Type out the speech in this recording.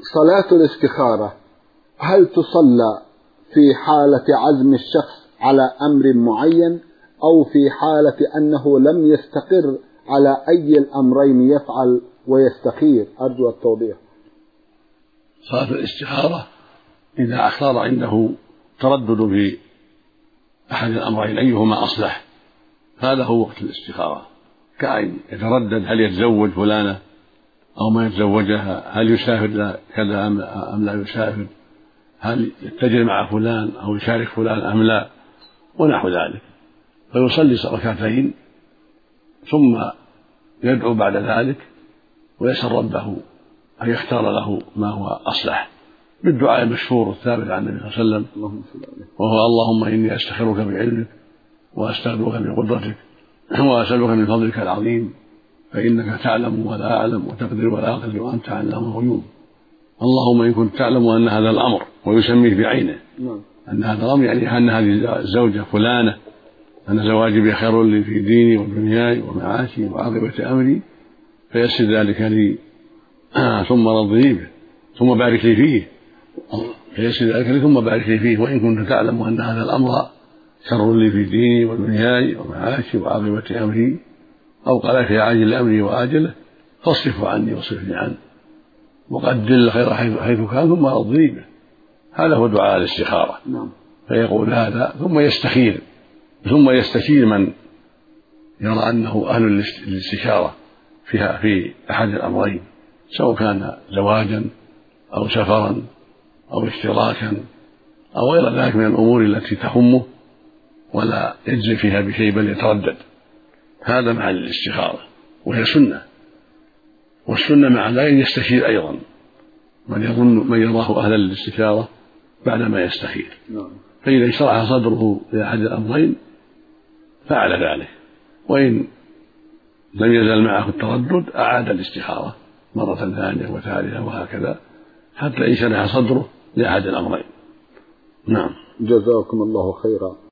صلاة الاستخارة هل تصلى في حالة عزم الشخص على أمر معين أو في حالة أنه لم يستقر على أي الأمرين يفعل ويستخير؟ أرجو التوضيح. صلاة الاستخارة إذا صار عنده تردد في أحد الأمرين أيهما أصلح هذا هو وقت الاستخارة، كأن يتردد هل يتزوج فلانة أو ما يتزوجها، هل يسافر كذا أم لا يسافر، هل يتجر مع فلان أو يشارك فلان أم لا، ونحو ذلك. فيصلي ركعتين ثم يدعو بعد ذلك ويسأل ربه أن يختار له ما هو أصلح بالدعاء المشهور الثابت عن النبي صلى الله عليه وسلم، وهو اللهم إني أستخيرك بعلمك وأستغفرك بقدرتك وأسألك من فضلك العظيم فإنك تعلم ولا أعلم وتقدر ولا أقدر وأنت علام الغيوب. اللهم إن كنت تعلم أن هذا الأمر ويسميه بعينه أن هذا الأمر يعني أن هذه الزوجة فلانة أن زواجي بها خير لي في ديني ودنياي ومعاشي وعاقبة أمري فيسر ذلك لي ثم رضني به ثم بارك لي فيه، فيسر ذلك لي ثم بارك لي فيه. وإن كنت تعلم أن هذا الأمر شر لي في ديني ودنياي ومعاشي وعاقبة أمري أو قال في عاجل أمري وآجله فاصرفه عني واصرفني عنه وقدر الخير حيث كان ثم رضني به. هذا هو دعاء الاستخارة. فيقول هذا ثم يستخير ثم يستشير من يرى أنه أهل للاستشارة في أحد الأمرين سواء كان زواجا أو سفرا أو اشتراكا أو غير ذلك من الأمور التي تهمه ولا يجزي فيها بشيء بل يتردد. هذا مع الاستخارة وهي سنة، والسنة مع ذلك يستشير أيضا من يراه أهلا للاستشارة بعدما يستخير. فإذا انشرح صدره لأحد الأمرين فعل ذلك، وإن لم يزل معه التردد أعاد الاستخارة مرة ثانية وثالثة وهكذا حتى انشرح صدره لأحد الأمرين. نعم. جزاكم الله خيرا.